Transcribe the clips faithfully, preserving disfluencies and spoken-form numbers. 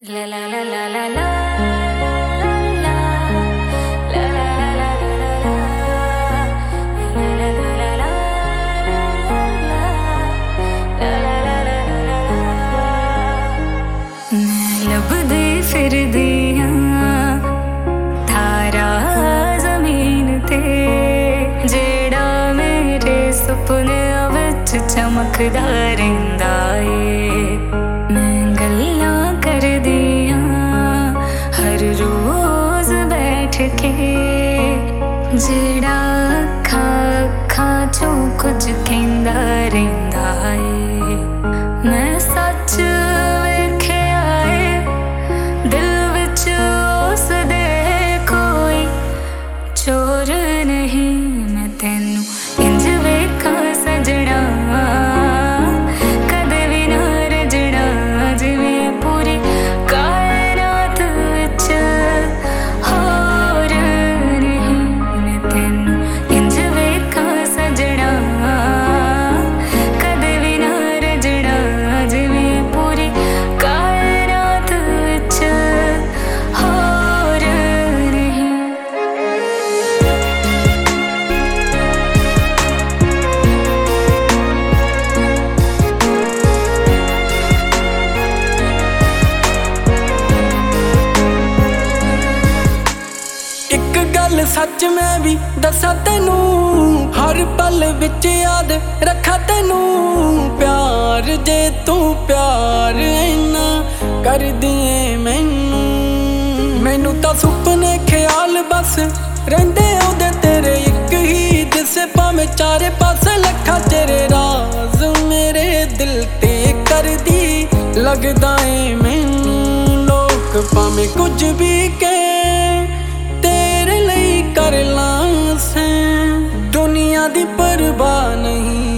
La la la la la la la la la la मैं लभदी फिरदी हां तारा ज़मीन ते जेड़ा मेरे सुपने विच चमकदा रहिंदा ए मैं गल्लां करदी हां हर रोज़ बैठ के जेड़ा अखां अखां चों कुछ कहंदा रहिंदा ए मैं सच वेखिया ए दिल विच उस दे कोई चोर नहीं मैं तैनू इंज वेखां सजना कदे भी ना रजना जिवें पूरी कायनात विच होर नहीं मैं तैनू इंज वेखां सजना कदे भी ना रजना जिवें पूरी कायनात विच होर नहीं। एक गल सच मैं भी दसा तेनू हर पल विच याद रखा तेनू प्यार जे तू प्यार इन्ना कर दिए मैनू मैनू तां सुपने ख्याल बस रहिंदे ओदे तेरे एक ही दिसे भावें चारे पासे लखा तेरे राज मेरे दिल ते करदी लगदा ए मैनू लोक भावें कुछ भी कहे तेरे लई कर लां सैं दुनिया दी परवाह नहीं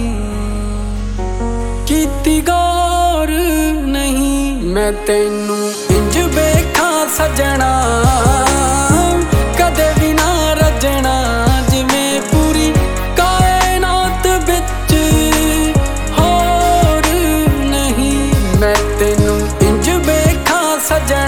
कीती गौर नहीं मैं तैनू इंज वेखां सजना कदे भी ना रजना जिवें पूरी कायनात विच होर नहीं मैं तैनू इंज वेखां सजना